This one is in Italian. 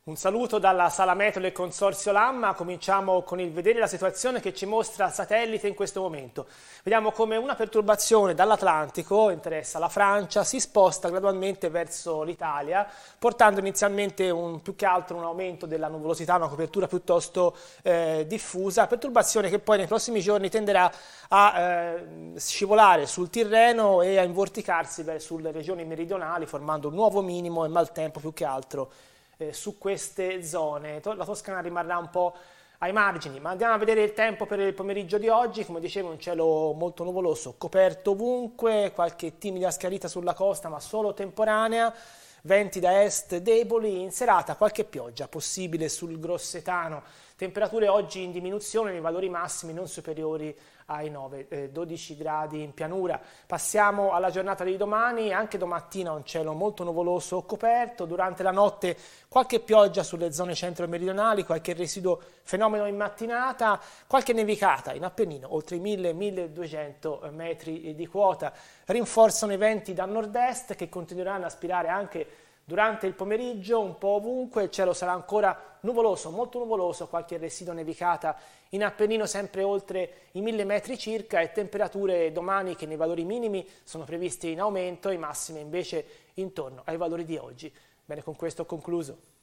Un saluto dalla sala meteo del Consorzio Lamma. Cominciamo con il vedere la situazione che ci mostra il satellite in questo momento. Vediamo come una perturbazione dall'Atlantico, interessa la Francia, si sposta gradualmente verso l'Italia, portando inizialmente più che altro un aumento della nuvolosità, una copertura piuttosto diffusa, perturbazione che poi nei prossimi giorni tenderà a scivolare sul Tirreno e a invorticarsi sulle regioni meridionali, formando un nuovo minimo e maltempo più che altro su queste zone. La Toscana rimarrà un po' ai margini, ma andiamo a vedere il tempo per il pomeriggio di oggi. Come dicevo, un cielo molto nuvoloso, coperto ovunque, qualche timida schiarita sulla costa, ma solo temporanea, venti da est deboli, in serata qualche pioggia possibile sul Grossetano. Temperature oggi in diminuzione, nei valori massimi non superiori ai 12 gradi in pianura. Passiamo alla giornata di domani. Anche domattina un cielo molto nuvoloso coperto, durante la notte qualche pioggia sulle zone centro-meridionali, qualche residuo fenomeno in mattinata, qualche nevicata in Appennino, oltre i 1000-1200 metri di quota. Rinforzano i venti da nord-est che continueranno a aspirare anche durante il pomeriggio un po' ovunque. Il cielo sarà ancora nuvoloso, molto nuvoloso, qualche residuo nevicata in Appennino sempre oltre i 1000 metri circa, e temperature domani che nei valori minimi sono previste in aumento, i massimi invece intorno ai valori di oggi. Bene, con questo ho concluso.